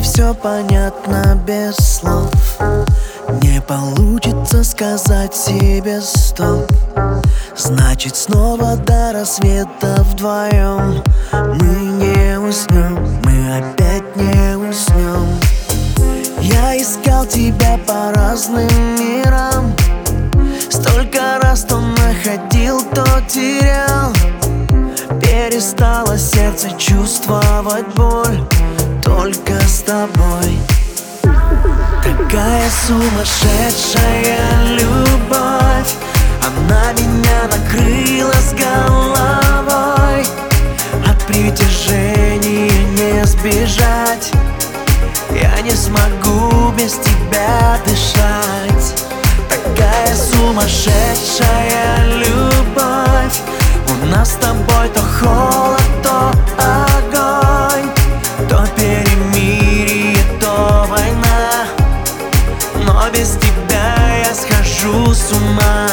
все понятно без слов. Не получится сказать себе стоп. Значит, снова до рассвета вдвоем мы не уснем, мы опять не уснем. Я искал тебя по разным мирам, столько раз то находил, то терял. Перестало сердце чувствовать боль только с тобой. Такая сумасшедшая любовь, она меня накрыла с головой. От притяжения не сбежать, я не смогу без тебя дышать. Такая сумасшедшая любовь, у нас с тобой то холод, то огонь, то перемирие, то война. Но без тебя я схожу с ума.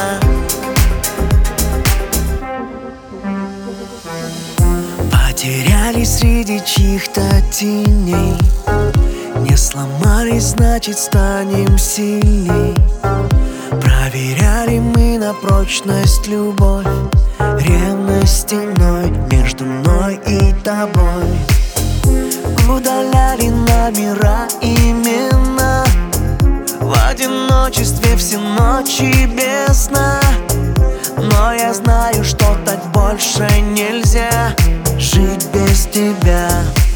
Потерялись среди чьих-то теней, не сломались, значит станем сильней. Проверяли мы на прочность любовь, ревность стеной между мной и тобой. Удаляли номера, имена, в одиночестве все ночи без сна. Но я знаю, что так больше нельзя жить без тебя.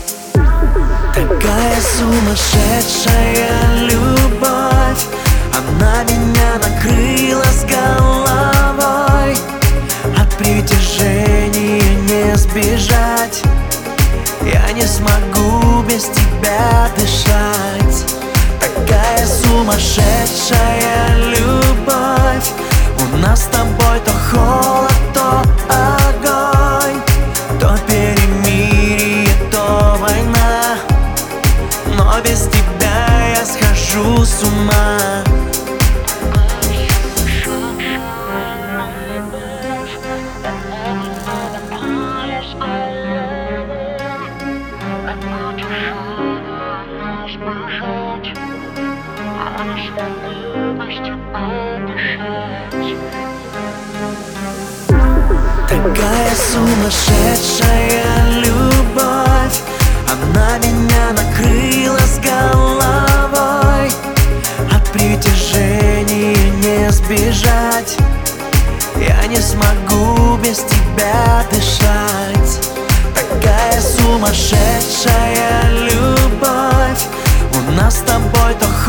Такая сумасшедшая любовь, она меня накрыла с головой. От притяжения не сбежать, я не смогу без тебя дышать. Такая сумасшедшая любовь, у нас с тобой то холод, то огонь, то перемирие, то война. Но без тебя я схожу с ума. Такая сумасшедшая любовь, она меня накрыла с головой. От притяжения не сбежать, я не смогу без тебя дышать. Такая сумасшедшая любовь, у нас с тобой то